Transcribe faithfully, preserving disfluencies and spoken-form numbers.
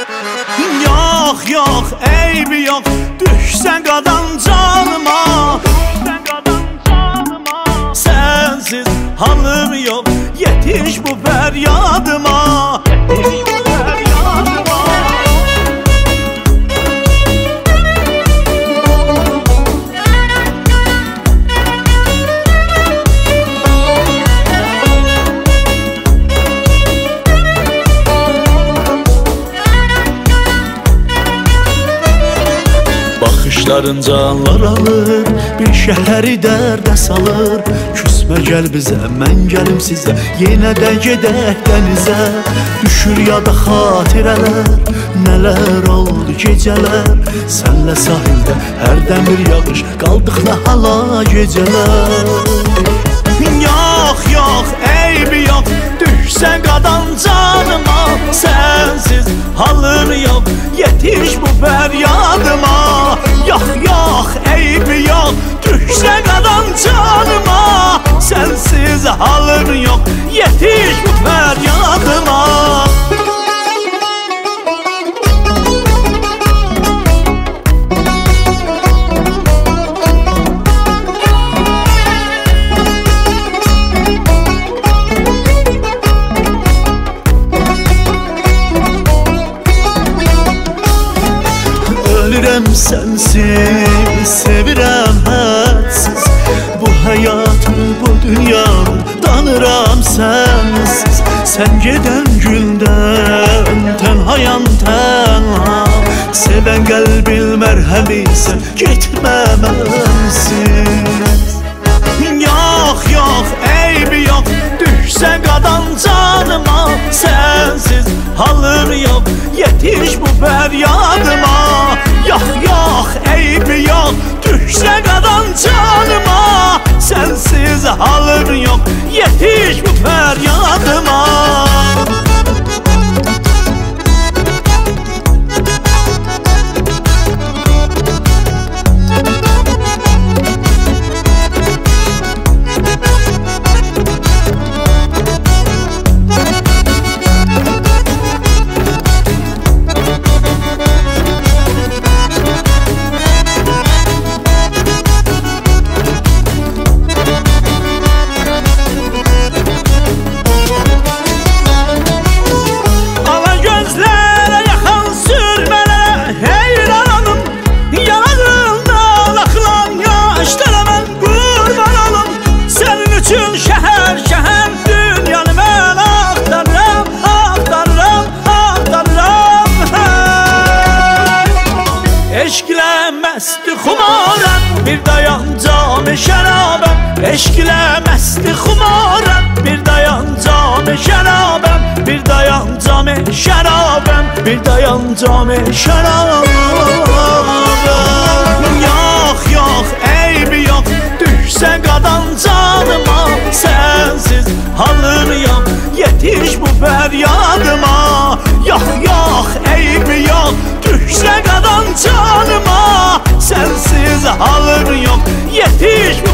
Yox, yox, eybi yox, düşsən qadan canıma. Sensiz halım yox, yetiş bu fəryadıma. Yetiş bu fəryadıma. Baxışların canlar alır, bir şəhəri dərdə salır. Küsmə gəl bizə, mən gəlim sizə, yenə də gedək dənizə. Düşür yada xatirələr, nələr oldu gecələr. Sənlə sahildə hərdən bir yağış, qaldıq nə hala gecələr. Yox, yox, eybi yox, düşsən qadan canıma. Sensiz halım yox, yetiş bu fəryadıma. Yox, yox, eybi yox, düşsən qadan canıma. Sensiz halım yox, yetiş bu fəryadıma. Ölürəm sensiz, sevirəm hədsiz. Bu həyatı, bu dünyanı danıram sensiz. Sen gedən gündən tənhayam tənha. Sevən qəlbil mərhəmi sən getmə mənsiz. Yox, yox, eybi yox, düşsən qadan canıma. Sensiz halım yox, yetiş bu fəryadıma. Yox, yox, eybi yox, düşsən qadan canıma. Sensiz halım yox, yetiş bu fəryadıma. Eşklə məsti xumarəm, bir dayan cam-ı şərabəm. Eşklə məsti xumarəm, bir dayan cam-ı şərabəm. Bir dayan cam-ı şərabəm, bir dayan cam-ı şərabəm. Yox, yox, eybi yox, düşsən qadan canıma. Sensiz halım yox, yetiş bu fəryadıma. Yox, yox, eybi yox, düşsən qadan canıma. Sensiz halım yox, yetiş bu